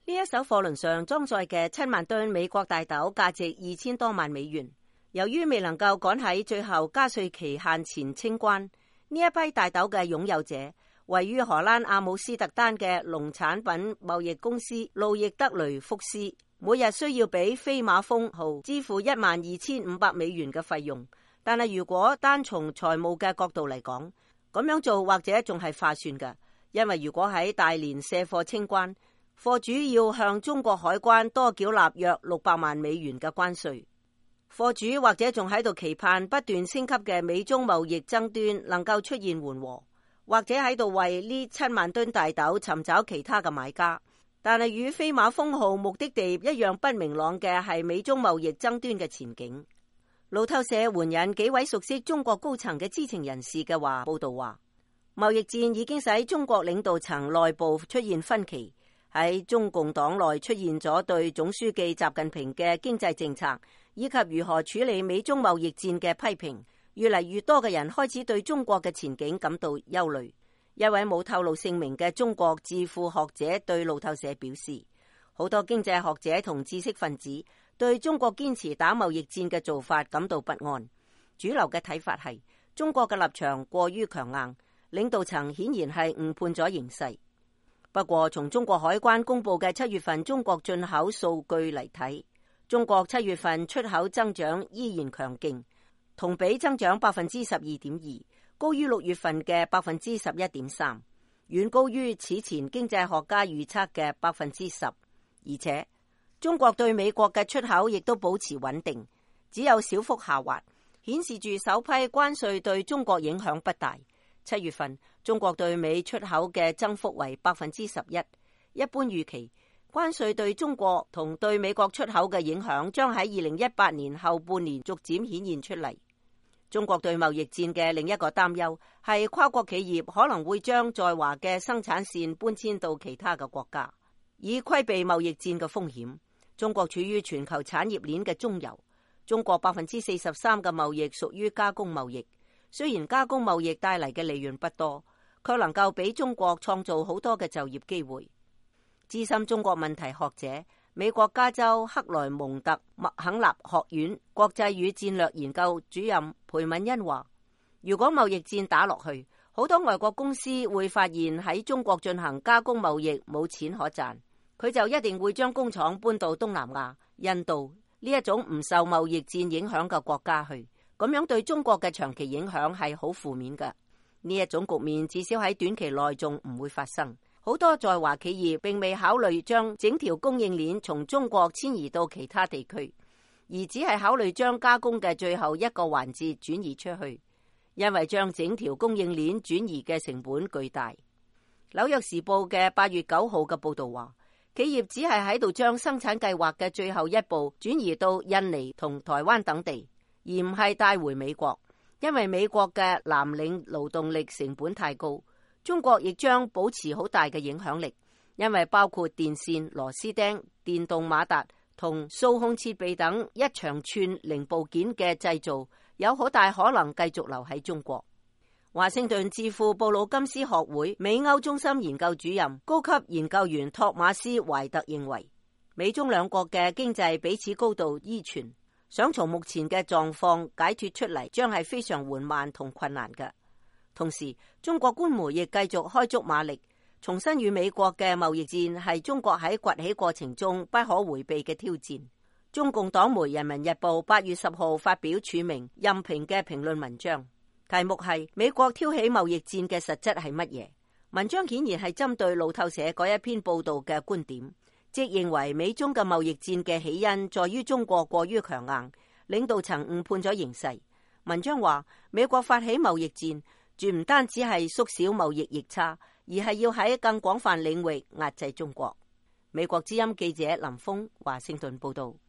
呢一艘貨輪上裝載嘅7萬噸美國大豆價值2000多萬美元。由於未能夠趕喺最後加稅期限前清關，呢一批大豆嘅擁有者位於荷蘭阿姆斯特丹嘅農產品貿易公司路易德雷福斯，每日需要俾飛馬風號支付12500美元嘅費用。但係如果單從財務嘅角度嚟講，咁樣做或者仲係划算嘅，因為如果喺大連卸貨清關，貨主要向中國海關多繳納約600萬美元嘅關稅。貨主或者仲喺度期盼不斷升級嘅美中貿易爭端能夠出現緩和，或者喺度為呢7萬噸大豆尋找其他嘅買家。但係與飛馬風號目的地一樣不明朗嘅係美中貿易爭端嘅前景。路透社援引幾位熟悉中國高層嘅知情人士嘅話報道話，貿易戰已經使中國領導層內部出現分歧，喺中共黨內出現咗對總書記習近平嘅經濟政策以及如何處理美中貿易戰嘅批評。越嚟越多嘅人開始對中國嘅前景感到憂慮。一位冇透露姓名嘅中國智庫學者對路透社表示，好多經濟學者同知識分子對中國堅持打貿易戰嘅做法感到不安。主流嘅睇法係中國嘅立場過於強硬，領導層顯然係誤判咗形勢。不過從中國海關公布嘅7月份中國進口數據嚟睇，中國7月份出口增長依然強勁，同比增長12.2%，高於6月份嘅11.3%，遠高於此前經濟學家預測嘅10%。而且中國對美國嘅出口亦都保持穩定，只有小幅下滑，顯示住首批關稅對中國影響不大。7月份中國對美出口嘅增幅為11%，一般預期關稅對中國同對美國出口嘅影響將喺2018年後半年逐漸顯現出嚟。中國對貿易戰嘅另一個擔憂係跨國企業可能會將在華嘅生產線搬遷到其他嘅國家，以規避貿易戰嘅風險。中國處於全球產業鏈嘅中游，中國43%嘅貿易屬於加工貿易。雖然加工貿易帶嚟嘅利潤不多，卻能夠俾中國創造好多嘅就業機會。資深中國問題學者、美國加州克萊蒙特麥肯納學院國際與戰略研究主任裴敏欣話，如果貿易戰打落去，好多外國公司會發現喺中國進行加工貿易冇錢可賺，佢就一定會將工廠搬到東南亞、印度呢一種唔受貿易戰影響嘅國家去。咁樣對中國嘅長期影響係好負面嘅。呢一種局面至少喺短期內仲唔會發生。好多在華企業並未考慮將整條供應鏈從中國遷移到其他地區，而只係考慮將加工嘅最後一個環節轉移出去，因為將整條供應鏈轉移嘅成本巨大。紐約時報嘅8月9號嘅報道話，企業只係喺度將生產計劃嘅最後一步轉移到印尼同台灣等地，而唔係帶回美國，因為美國嘅藍領勞動力成本太高。中國亦將保持好大嘅影響力，因為包括電線、螺絲釘、電動馬達同數控設備等一長串零部件嘅製造，有好大可能繼續留喺中國。華盛頓智庫布魯金斯學會美歐中心研究主任、高級研究員托馬斯懷特認為，美中兩國嘅經濟彼此高度依存，想從目前嘅狀況解脫出嚟，將係非常緩慢同困難嘅。同時，中國官媒亦繼續開足馬力，重申與美國嘅貿易戰係中國喺崛起過程中不可回避嘅挑戰。中共黨媒《人民日報》8月10號發表署名任評嘅評論文章，題目係美國挑起貿易戰嘅實質係乜嘢？文章顯然係針對路透社嗰一篇報道嘅觀點，即認為美中嘅貿易戰嘅起因在於中國過於強硬，領導層誤判咗形勢。文章話，美國發起貿易戰絕唔單止係縮小貿易逆差，而係要喺更廣泛領域壓制中國。美國之音記者林峰華盛頓報道。